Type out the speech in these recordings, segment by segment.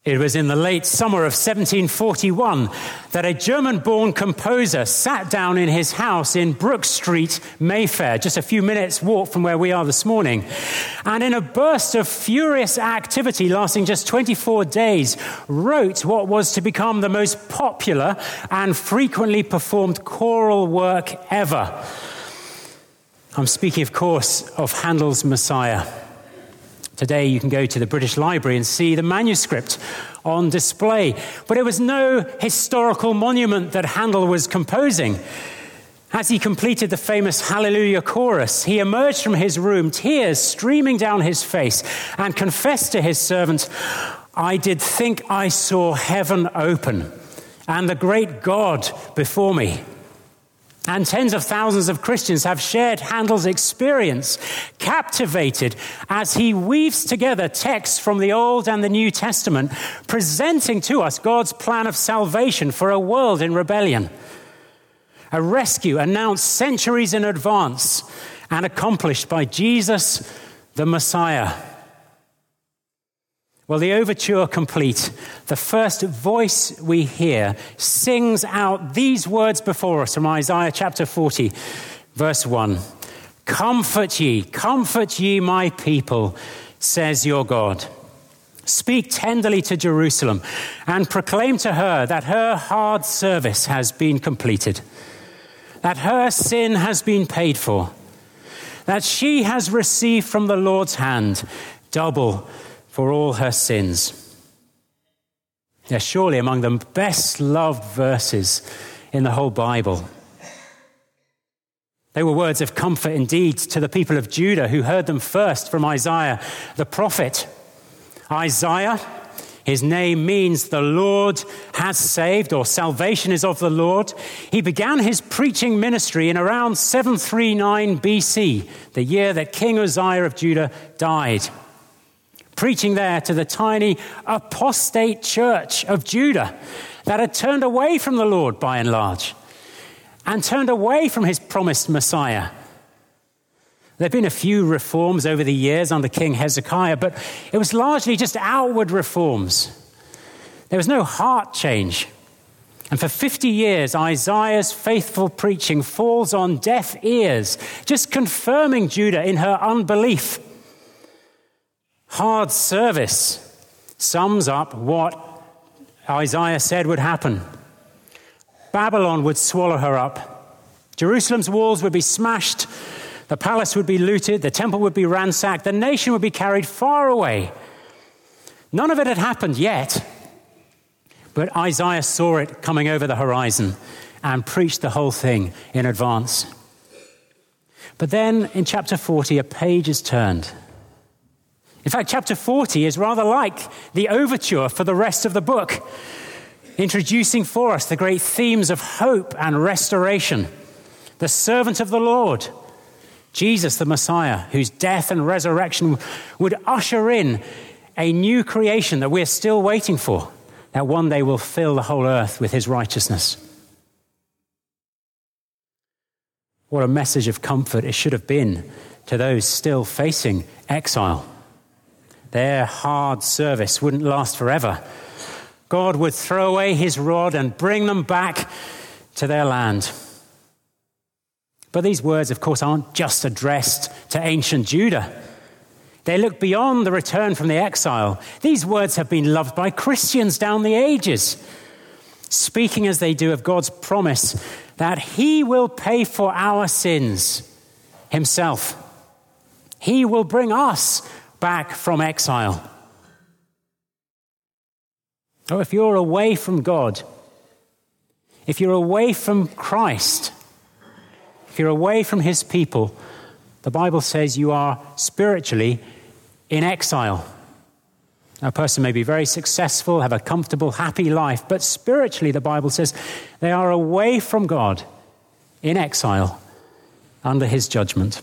It was in the late summer of 1741 that a German-born composer sat down in his house in Brook Street, Mayfair, just a few minutes' walk from where we are this morning, and in a burst of furious activity lasting just 24 days, wrote what was to become the most popular and frequently performed choral work ever. I'm speaking, of course, of Handel's Messiah. Today you can go to the British Library and see the manuscript on display. But it was no historical monument that Handel was composing. As he completed the famous Hallelujah chorus, he emerged from his room, tears streaming down his face, and confessed to his servant, "I did think I saw heaven open, and the great God before me." And tens of thousands of Christians have shared Handel's experience, captivated as he weaves together texts from the Old and the New Testament, presenting to us God's plan of salvation for a world in rebellion. A rescue announced centuries in advance and accomplished by Jesus, the Messiah. Well, the overture complete, the first voice we hear sings out these words before us from Isaiah chapter 40, verse 1. Comfort ye my people, says your God. Speak tenderly to Jerusalem and proclaim to her that her hard service has been completed, that her sin has been paid for, that she has received from the Lord's hand double for all her sins. They're surely among the best loved verses in the whole Bible. They were words of comfort indeed to the people of Judah who heard them first from Isaiah the prophet. Isaiah, his name means the Lord has saved, or salvation is of the Lord. He began his preaching ministry in around 739 BC, the year that King Uzziah of Judah died. Preaching there to the tiny apostate church of Judah that had turned away from the Lord by and large and turned away from his promised Messiah. There have been a few reforms over the years under King Hezekiah, but it was largely just outward reforms. There was no heart change. And for 50 years, Isaiah's faithful preaching falls on deaf ears, just confirming Judah in her unbelief. Hard service sums up what Isaiah said would happen. Babylon would swallow her up. Jerusalem's walls would be smashed. The palace would be looted. The temple would be ransacked. The nation would be carried far away. None of it had happened yet, but Isaiah saw it coming over the horizon and preached the whole thing in advance. But then in chapter 40, a page is turned. In fact, chapter 40 is rather like the overture for the rest of the book, introducing for us the great themes of hope and restoration. The servant of the Lord, Jesus the Messiah, whose death and resurrection would usher in a new creation that we're still waiting for, that one day will fill the whole earth with his righteousness. What a message of comfort it should have been to those still facing exile. Their hard service wouldn't last forever. God would throw away his rod and bring them back to their land. But these words, of course, aren't just addressed to ancient Judah. They look beyond the return from the exile. These words have been loved by Christians down the ages, speaking as they do of God's promise that he will pay for our sins himself. He will bring us back from exile. Oh, if you're away from God, if you're away from Christ, if you're away from his people, the Bible says you are spiritually in exile. A person may be very successful, have a comfortable, happy life, but spiritually, the Bible says they are away from God, in exile, under his judgment.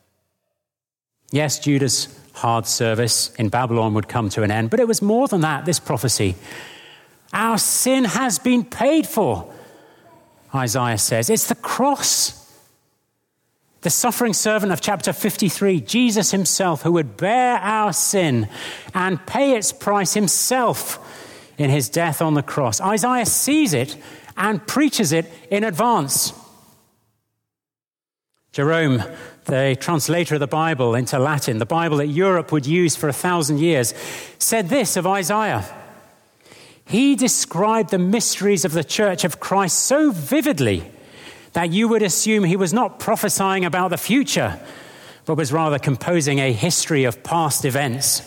Yes, Judah's hard service in Babylon would come to an end, but it was more than that, this prophecy. Our sin has been paid for, Isaiah says. It's the cross. The suffering servant of chapter 53, Jesus himself, who would bear our sin and pay its price himself in his death on the cross. Isaiah sees it and preaches it in advance. Jerome, the translator of the Bible into Latin, the Bible that Europe would use for 1,000 years, said this of Isaiah: he described the mysteries of the Church of Christ so vividly that you would assume he was not prophesying about the future, but was rather composing a history of past events.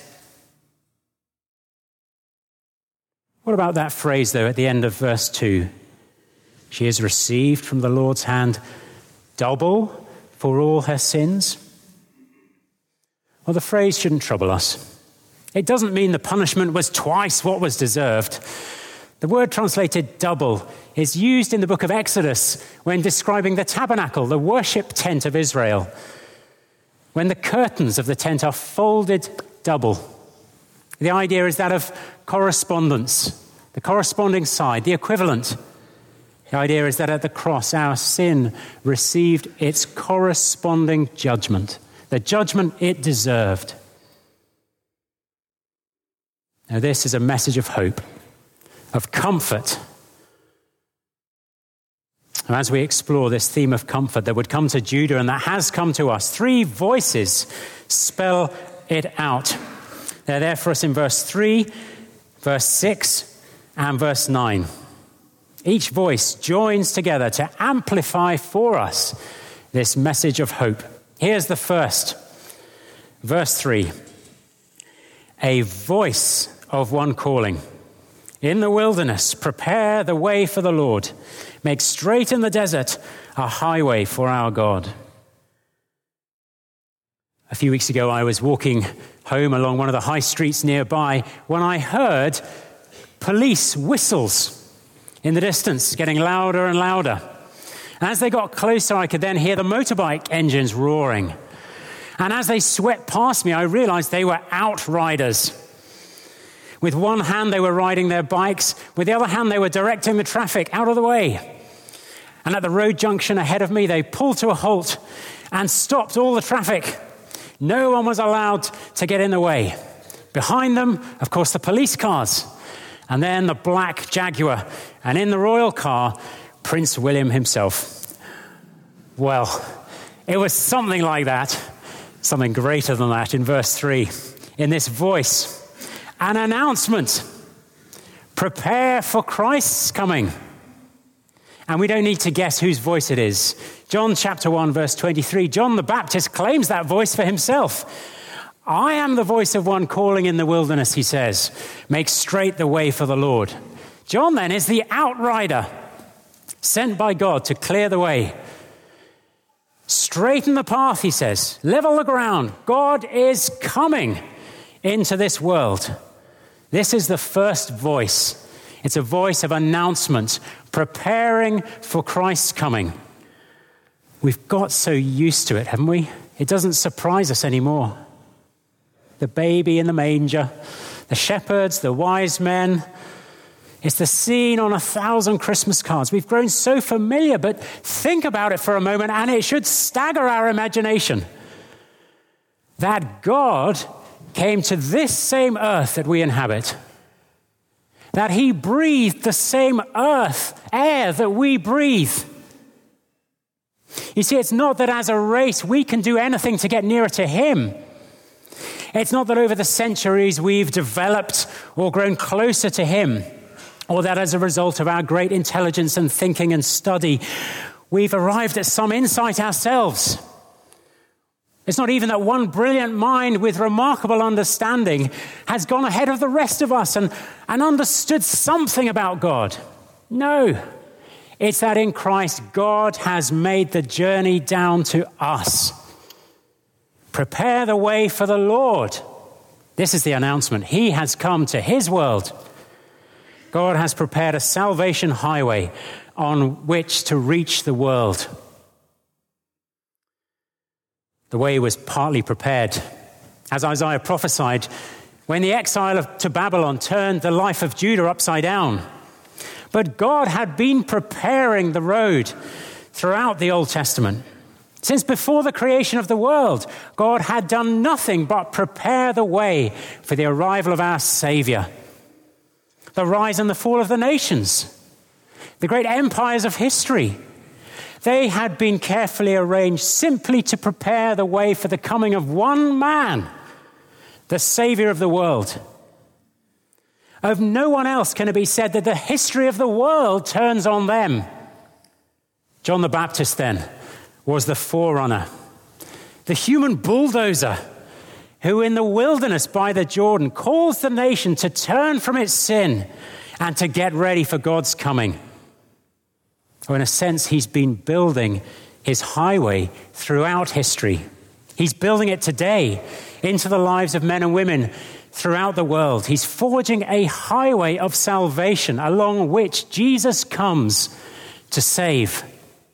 What about that phrase, though, at the end of verse 2? She has received from the Lord's hand double for all her sins. Well, the phrase shouldn't trouble us. It doesn't mean the punishment was twice what was deserved. The word translated double is used in the book of Exodus when describing the tabernacle, the worship tent of Israel, when the curtains of the tent are folded double. The idea is that of correspondence, the corresponding side, the equivalent. The idea is that at the cross, our sin received its corresponding judgment, the judgment it deserved. Now, this is a message of hope, of comfort. And as we explore this theme of comfort that would come to Judah and that has come to us, three voices spell it out. They're there for us in verse 3, verse 6, and verse 9. Each voice joins together to amplify for us this message of hope. Here's the first. Verse 3. A voice of one calling. In the wilderness, prepare the way for the Lord. Make straight in the desert a highway for our God. A few weeks ago, I was walking home along one of the high streets nearby when I heard police whistles in the distance, getting louder and louder. And as they got closer, I could then hear the motorbike engines roaring. And as they swept past me, I realized they were outriders. With one hand, they were riding their bikes. With the other hand, they were directing the traffic out of the way. And at the road junction ahead of me, they pulled to a halt and stopped all the traffic. No one was allowed to get in the way. Behind them, of course, the police cars. And then the black Jaguar. And in the royal car, Prince William himself. Well, it was something like that. Something greater than that in verse 3. In this voice, an announcement. Prepare for Christ's coming. And we don't need to guess whose voice it is. John chapter 1, verse 23. John the Baptist claims that voice for himself. I am the voice of one calling in the wilderness, he says. Make straight the way for the Lord. John then is the outrider sent by God to clear the way. Straighten the path, he says. Level the ground. God is coming into this world. This is the first voice. It's a voice of announcement, preparing for Christ's coming. We've got so used to it, haven't we? It doesn't surprise us anymore. The baby in the manger, the shepherds, the wise men. It's the scene on 1,000 Christmas cards. We've grown so familiar, but think about it for a moment, and it should stagger our imagination. That God came to this same earth that we inhabit. That he breathed the same air that we breathe. You see, it's not that as a race we can do anything to get nearer to him. It's not that over the centuries we've developed or grown closer to him, or that as a result of our great intelligence and thinking and study, we've arrived at some insight ourselves. It's not even that one brilliant mind with remarkable understanding has gone ahead of the rest of us and understood something about God. No, it's that in Christ, God has made the journey down to us. Prepare the way for the Lord. This is the announcement. He has come to his world. God has prepared a salvation highway on which to reach the world. The way was partly prepared, as Isaiah prophesied, when the exile to Babylon turned the life of Judah upside down. But God had been preparing the road throughout the Old Testament. Since before the creation of the world, God had done nothing but prepare the way for the arrival of our Savior. the rise and the fall of the nations, the great empires of history. They had been carefully arranged simply to prepare the way for the coming of one man, the Savior of the world. Of no one else can it be said that the history of the world turns on them. John the Baptist, then, was the forerunner, the human bulldozer who in the wilderness by the Jordan calls the nation to turn from its sin and to get ready for God's coming. Or in a sense, he's been building his highway throughout history. He's building it today into the lives of men and women throughout the world. He's forging a highway of salvation along which Jesus comes to save.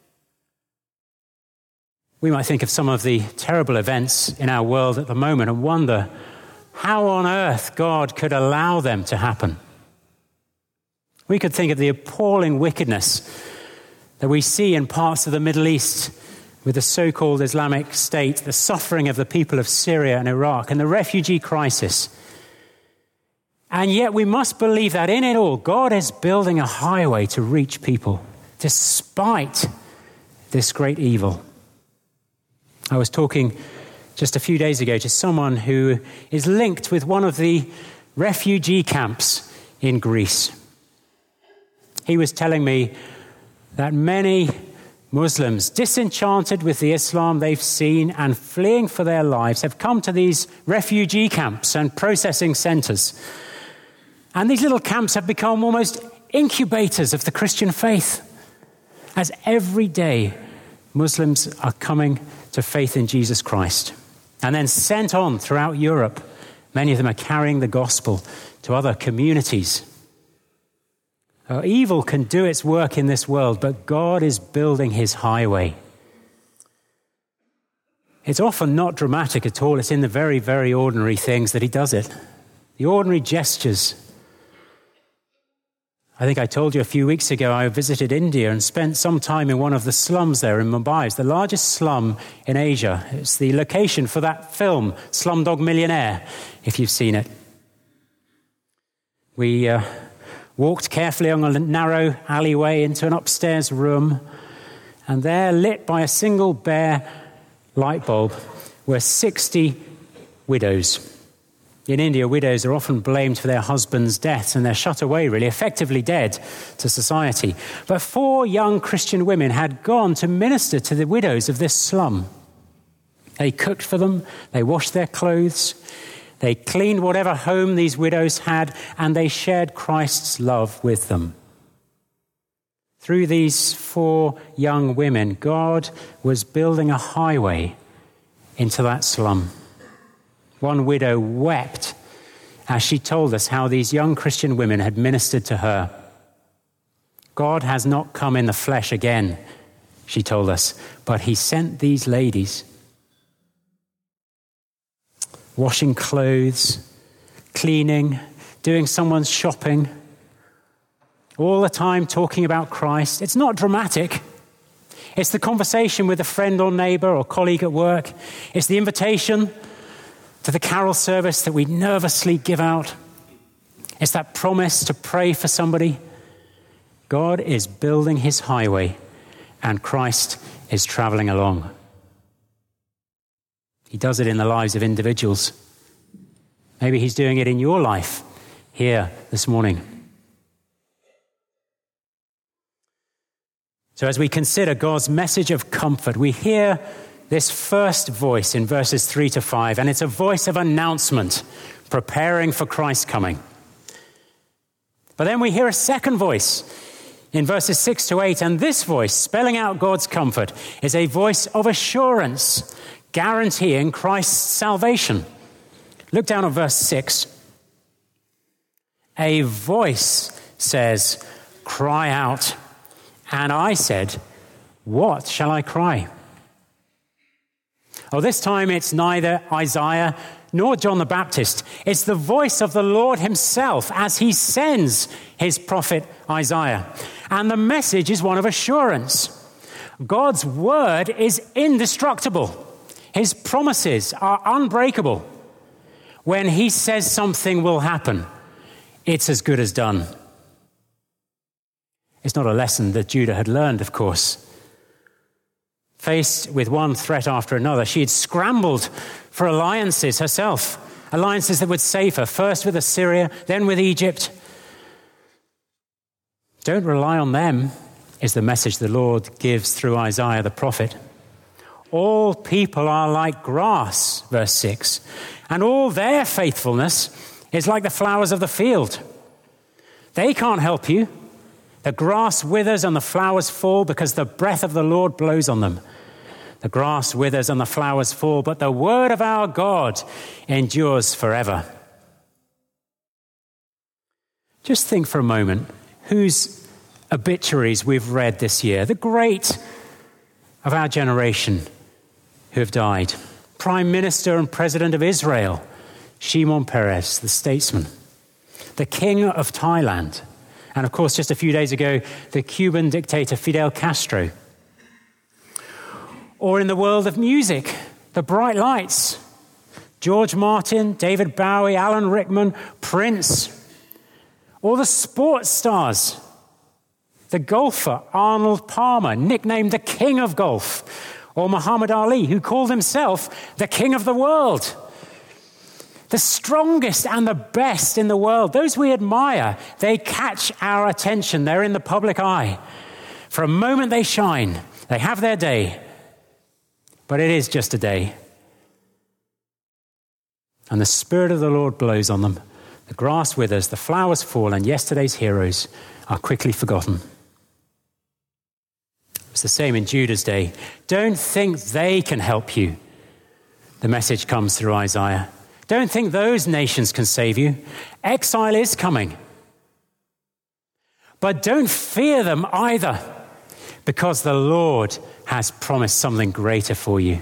We might think of some of the terrible events in our world at the moment and wonder how on earth God could allow them to happen. We could think of the appalling wickedness that we see in parts of the Middle East with the so-called Islamic State, the suffering of the people of Syria and Iraq, and the refugee crisis. And yet we must believe that in it all, God is building a highway to reach people, despite this great evil. I was talking just a few days ago to someone who is linked with one of the refugee camps in Greece. He was telling me that many Muslims, disenchanted with the Islam they've seen and fleeing for their lives, have come to these refugee camps and processing centers. And these little camps have become almost incubators of the Christian faith, as every day Muslims are coming to faith in Jesus Christ and then sent on throughout Europe. Many of them are carrying the gospel to other communities. Evil can do its work in this world, but God is building his highway. It's often not dramatic at all. It's in the very, very ordinary things that he does it. The ordinary gestures. I think I told you a few weeks ago I visited India and spent some time in one of the slums there in Mumbai. It's the largest slum in Asia. It's the location for that film, Slumdog Millionaire, if you've seen it. We walked carefully along a narrow alleyway into an upstairs room, and there, lit by a single bare light bulb, were 60 widows. In India, widows are often blamed for their husband's deaths, and they're shut away, really, effectively dead to society. But 4 young Christian women had gone to minister to the widows of this slum. They cooked for them, they washed their clothes, they cleaned whatever home these widows had, and they shared Christ's love with them. Through these 4 young women, God was building a highway into that slum. One widow wept as she told us how these young Christian women had ministered to her. God has not come in the flesh again, she told us, but he sent these ladies. Washing clothes, cleaning, doing someone's shopping, all the time talking about Christ. It's not dramatic. It's the conversation with a friend or neighbor or colleague at work. It's the invitation to the carol service that we nervously give out. It's that promise to pray for somebody. God is building his highway, and Christ is traveling along. He does it in the lives of individuals. Maybe he's doing it in your life here this morning. So as we consider God's message of comfort, we hear this first voice in verses 3 to 5, and it's a voice of announcement, preparing for Christ's coming. But then we hear a second voice in verses 6 to 8, and this voice, spelling out God's comfort, is a voice of assurance, guaranteeing Christ's salvation. Look down at verse 6. A voice says, "Cry out." And I said, "What shall I cry?" Oh, this time it's neither Isaiah nor John the Baptist. It's the voice of the Lord himself as he sends his prophet Isaiah. And the message is one of assurance. God's word is indestructible. His promises are unbreakable. When he says something will happen, it's as good as done. It's not a lesson that Judah had learned, of course. Faced with one threat after another, she had scrambled for alliances herself, alliances that would save her, first with Assyria, then with Egypt. Don't rely on them, is the message the Lord gives through Isaiah the prophet. All people are like grass, verse 6, and all their faithfulness is like the flowers of the field. They can't help you. The grass withers and the flowers fall because the breath of the Lord blows on them. The grass withers and the flowers fall, but the word of our God endures forever. Just think for a moment whose obituaries we've read this year. The great of our generation who have died. Prime Minister and President of Israel, Shimon Peres, the statesman. The King of Thailand. And of course, just a few days ago, the Cuban dictator Fidel Castro. Or in the world of music, the Bright Lights, George Martin, David Bowie, Alan Rickman, Prince. Or the sports stars, the golfer Arnold Palmer, nicknamed the King of Golf. Or Muhammad Ali, who called himself the King of the World. The strongest and the best in the world, those we admire, they catch our attention. They're in the public eye. For a moment they shine. They have their day. But it is just a day. And the Spirit of the Lord blows on them. The grass withers, the flowers fall, and yesterday's heroes are quickly forgotten. It's the same in Judah's day. Don't think they can help you. The message comes through Isaiah. Don't think those nations can save you. Exile is coming. But don't fear them either, because the Lord has promised something greater for you.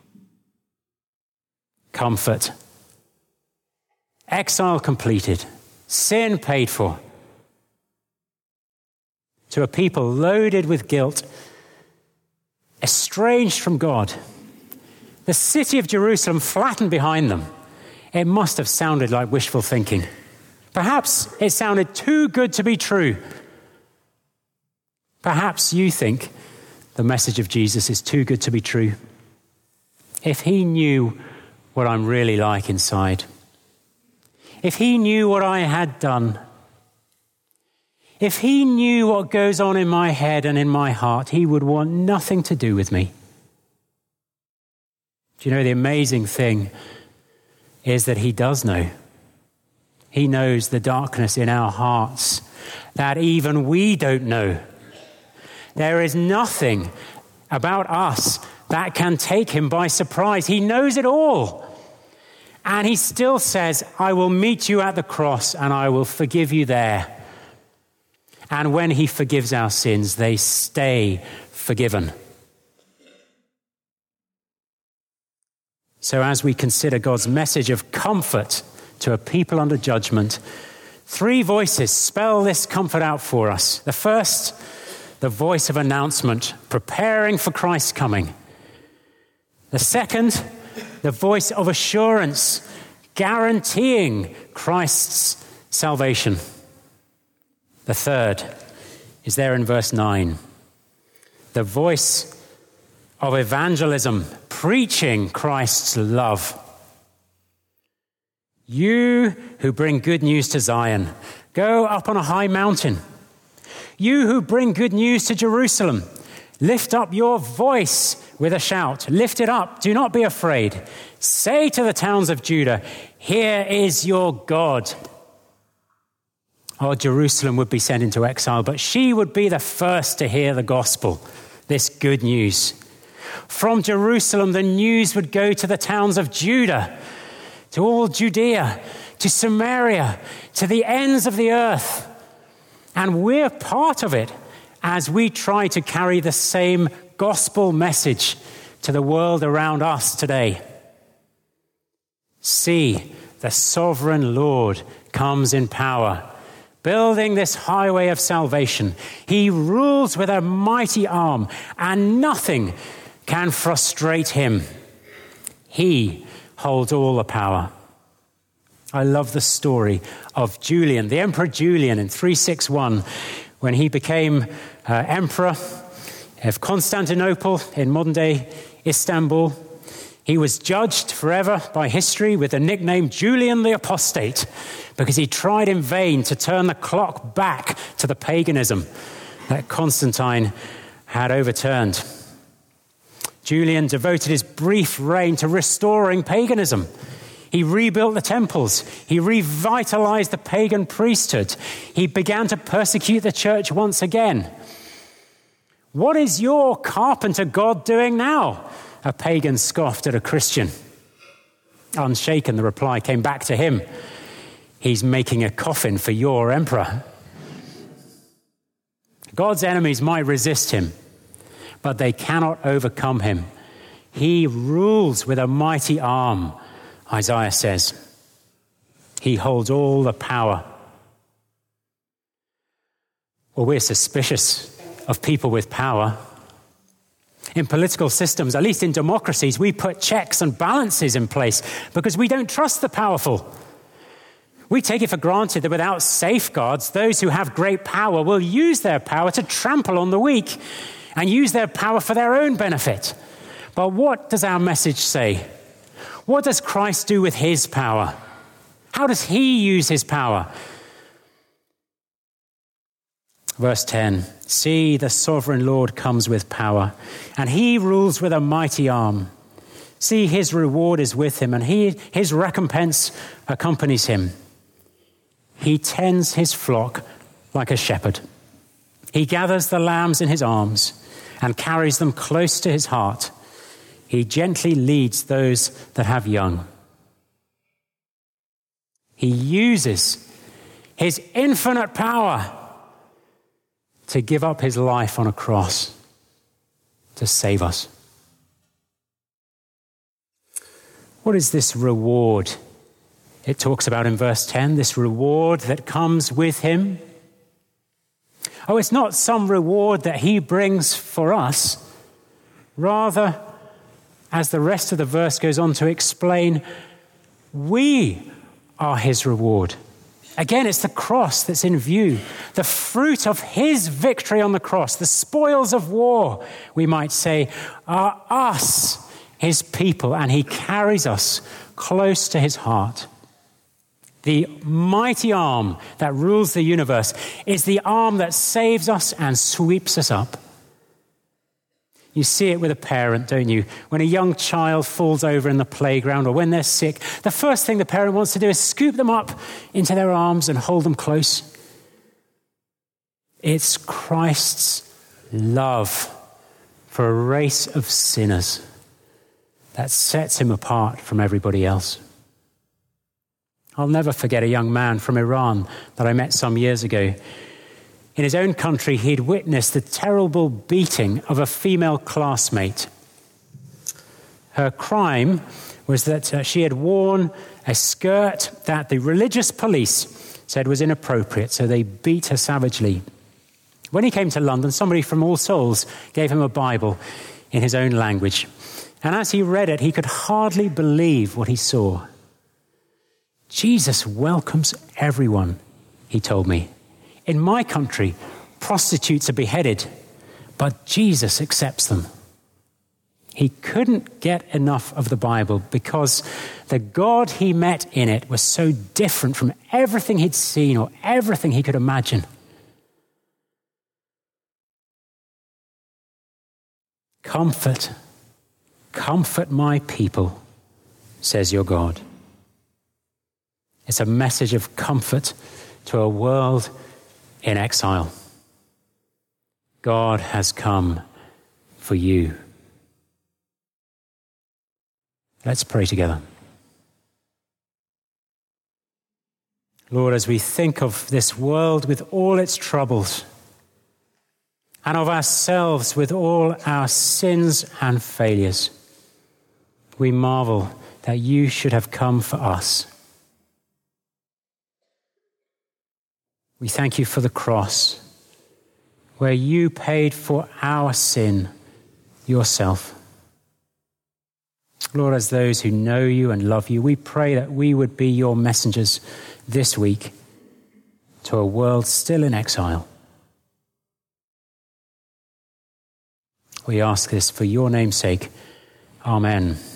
Comfort. Exile completed. Sin paid for. To a people loaded with guilt, estranged from God. The city of Jerusalem flattened behind them. It must have sounded like wishful thinking. Perhaps it sounded too good to be true. Perhaps you think the message of Jesus is too good to be true. If he knew what I'm really like inside, if he knew what I had done, if he knew what goes on in my head and in my heart, he would want nothing to do with me. Do you know the amazing thing is that he does know. He knows the darkness in our hearts that even we don't know. There is nothing about us that can take him by surprise. He knows it all. And he still says, I will meet you at the cross and I will forgive you there. And when he forgives our sins, they stay forgiven. So as we consider God's message of comfort to a people under judgment, three voices spell this comfort out for us. The first, the voice of announcement, preparing for Christ's coming. The second, the voice of assurance, guaranteeing Christ's salvation. The third is there in verse 9. The voice of evangelism, preaching Christ's love. You who bring good news to Zion, go up on a high mountain. You who bring good news to Jerusalem, lift up your voice with a shout. Lift it up. Do not be afraid. Say to the towns of Judah, here is your God. Oh, Jerusalem would be sent into exile, but she would be the first to hear the gospel, this good news. From Jerusalem, the news would go to the towns of Judah, to all Judea, to Samaria, to the ends of the earth. And we're part of it as we try to carry the same gospel message to the world around us today. See, the sovereign Lord comes in power, building this highway of salvation. He rules with a mighty arm, and nothing can frustrate him. He holds all the power. I love the story of Julian, the Emperor Julian in 361, when he became emperor of Constantinople in modern-day Istanbul. He was judged forever by history with the nickname Julian the Apostate because he tried in vain to turn the clock back to the paganism that Constantine had overturned. Julian devoted his brief reign to restoring paganism. He rebuilt the temples. He revitalized the pagan priesthood. He began to persecute the church once again. What is your carpenter God doing now? A pagan scoffed at a Christian. Unshaken, the reply came back to him. He's making a coffin for your emperor. God's enemies might resist him, but they cannot overcome him. He rules with a mighty arm, Isaiah says. He holds all the power. Well, we're suspicious of people with power. In political systems, at least in democracies, we put checks and balances in place because we don't trust the powerful. We take it for granted that without safeguards, those who have great power will use their power to trample on the weak and use their power for their own benefit. But what does our message say? What does Christ do with his power? How does he use his power? Verse 10, see, the sovereign Lord comes with power, and he rules with a mighty arm. See, his reward is with him, and his recompense accompanies him. He tends his flock like a shepherd. He gathers the lambs in his arms and carries them close to his heart. He gently leads those that have young. He uses his infinite power to give up his life on a cross to save us. What is this reward it talks about in verse 10, this reward that comes with him? Oh, it's not some reward that he brings for us. Rather, as the rest of the verse goes on to explain, we are his reward. Again, it's the cross that's in view, the fruit of his victory on the cross, the spoils of war, we might say, are us, his people, and he carries us close to his heart. The mighty arm that rules the universe is the arm that saves us and sweeps us up. You see it with a parent, don't you? When a young child falls over in the playground or when they're sick, the first thing the parent wants to do is scoop them up into their arms and hold them close. It's Christ's love for a race of sinners that sets him apart from everybody else. I'll never forget a young man from Iran that I met some years ago. In his own country, he'd witnessed the terrible beating of a female classmate. Her crime was that she had worn a skirt that the religious police said was inappropriate, so they beat her savagely. When he came to London, somebody from All Souls gave him a Bible in his own language. And as he read it, he could hardly believe what he saw. Jesus welcomes everyone, he told me. In my country, prostitutes are beheaded, but Jesus accepts them. He couldn't get enough of the Bible because the God he met in it was so different from everything he'd seen or everything he could imagine. Comfort my people, says your God. It's a message of comfort to a world in exile. God has come for you. Let's pray together. Lord, as we think of this world with all its troubles, and of ourselves with all our sins and failures, we marvel that you should have come for us. We thank you for the cross, where you paid for our sin yourself. Lord, as those who know you and love you, we pray that we would be your messengers this week to a world still in exile. We ask this for your name's sake. Amen.